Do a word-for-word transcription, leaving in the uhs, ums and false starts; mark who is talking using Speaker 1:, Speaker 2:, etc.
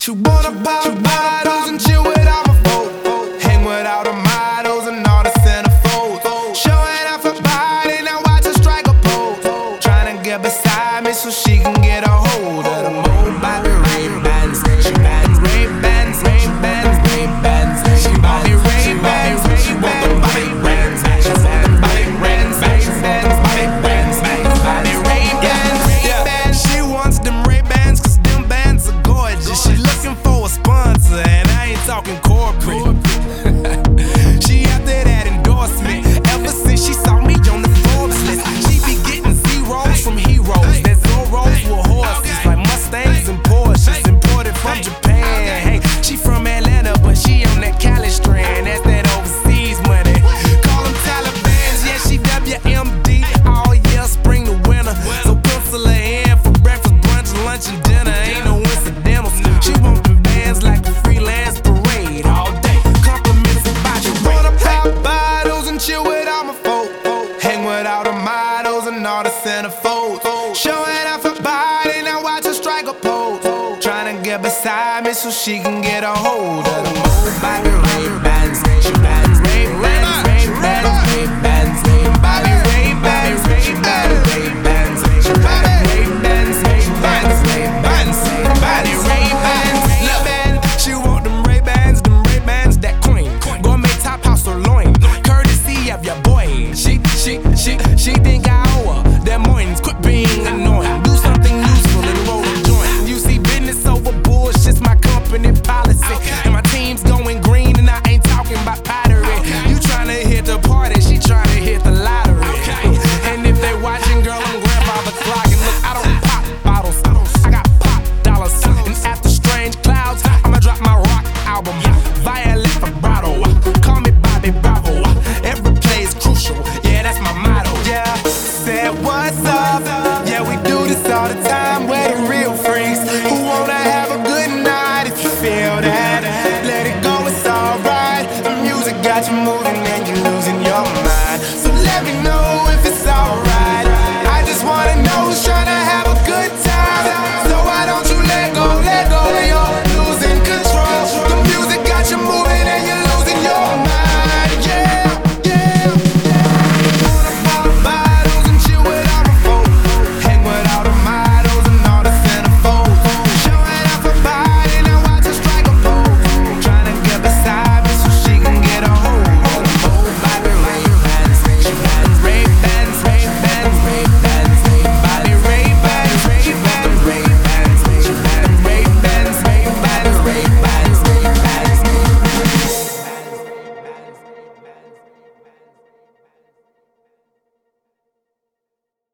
Speaker 1: She wanna pop bottles and chill without my folk. Hang with all the models and all the centerfolds. Showing off her body, now watch her strike a pose. Tryna get beside me so she can get a hold of the mobile Ray-Bans. She bans Ray-Bans, Ray-Bans, Ray-Bans. She bought me Ray-Bans, she want the body brands. She bans body brands, Ray-Bans, body brands, body Ray-Bans. Yeah, she wants them Ray-Bans 'cause them bands are gorgeous. She looking for a sponsor and I ain't talking corporate. She after that endorsement ever since she saw me on the Forbes list. She be getting zeros from heroes. There's Zoros with horses like Mustangs and Porsches imported from Japan. Hey, she from Atlanta but she on that Cali strand. That's that overseas money. Call them Talibans, yeah she W M D all year spring to winter. So pencil her in for breakfast, brunch, lunch and dinner. Ain't no incidentals. She want them bands like a freelance parade all day. Compliments about you. Wanna pop bottles and chill with all my folk. Hang with all the models and all the centerfolds. Showing off her body, now watch her strike a pose. Tryna get beside me so she can get a hold of the mobile